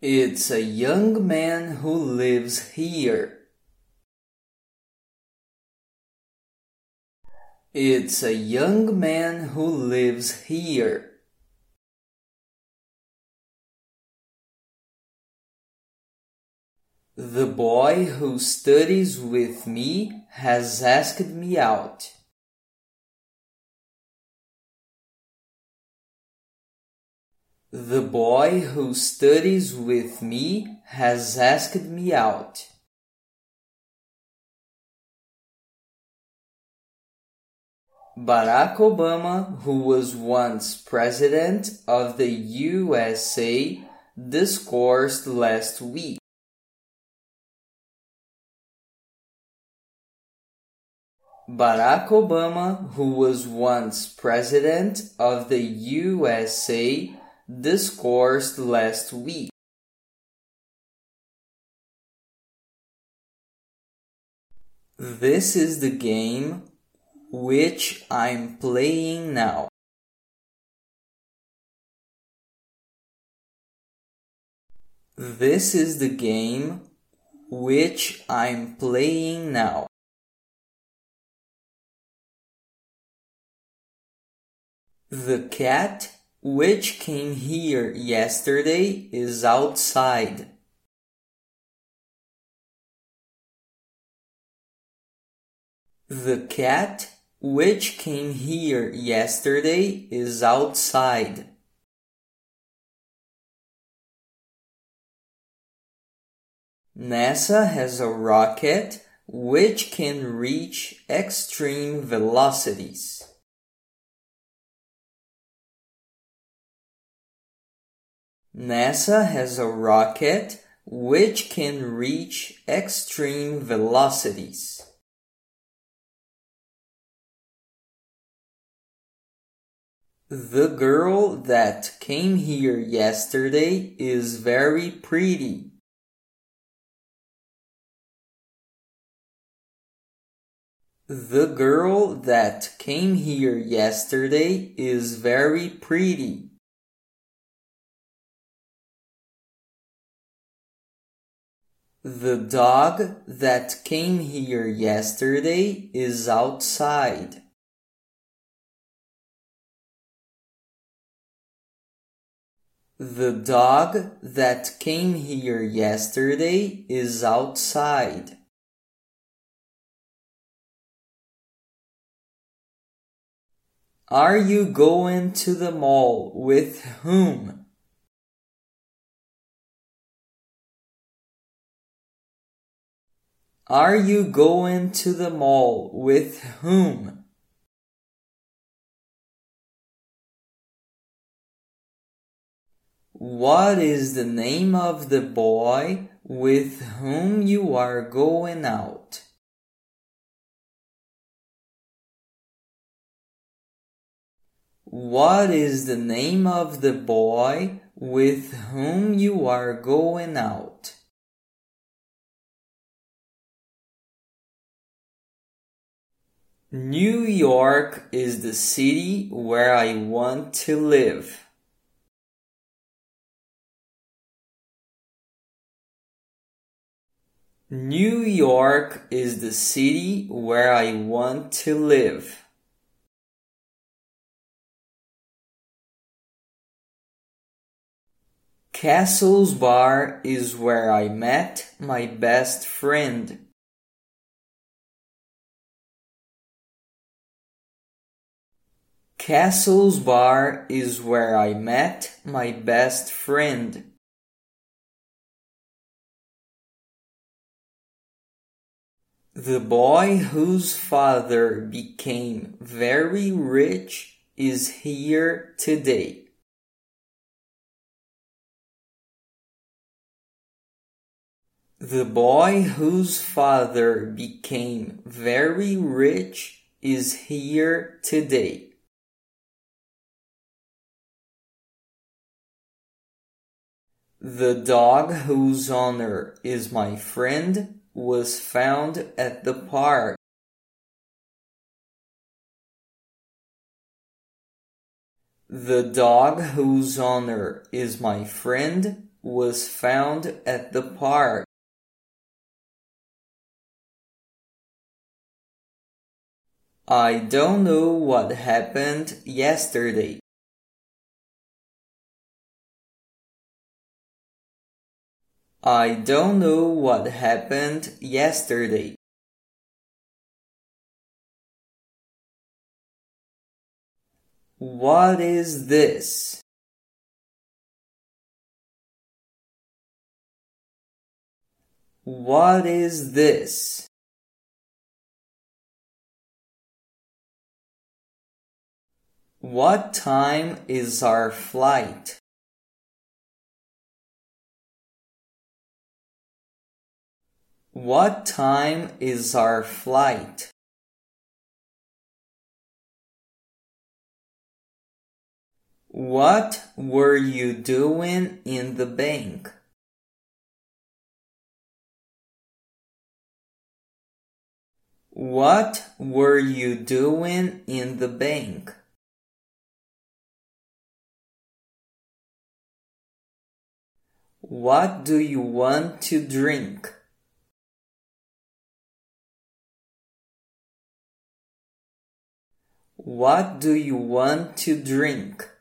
It's a young man who lives here. It's a young man who lives here. The boy who studies with me has asked me out. The boy who studies with me has asked me out. Barack Obama, who was once president of the USA, discoursed last week. Barack Obama, who was once president of the USA, discoursed last week. This is the game which I'm playing now. This is the game which I'm playing now. The cat which came here yesterday is outside. The cat which came here yesterday is outside. NASA has a rocket which can reach extreme velocities. NASA has a rocket which can reach extreme velocities. The girl that came here yesterday is very pretty. The girl that came here yesterday is very pretty. The dog that came here yesterday is outside. The dog that came here yesterday is outside. Are you going to the mall with whom? Are you going to the mall with whom? What is the name of the boy with whom you are going out? What is the name of the boy with whom you are going out? New York is the city where I want to live. New York is the city where I want to live. Castle's Bar is where I met my best friend. Castle's Bar is where I met my best friend. The boy whose father became very rich is here today. The boy whose father became very rich is here today. The dog whose owner is my friend was found at the park. The dog whose owner is my friend was found at the park. I don't know what happened yesterday. I don't know what happened yesterday. What is this? What is this? What time is our flight? What time is our flight? What were you doing in the bank? What were you doing in the bank? What do you want to drink? What do you want to drink?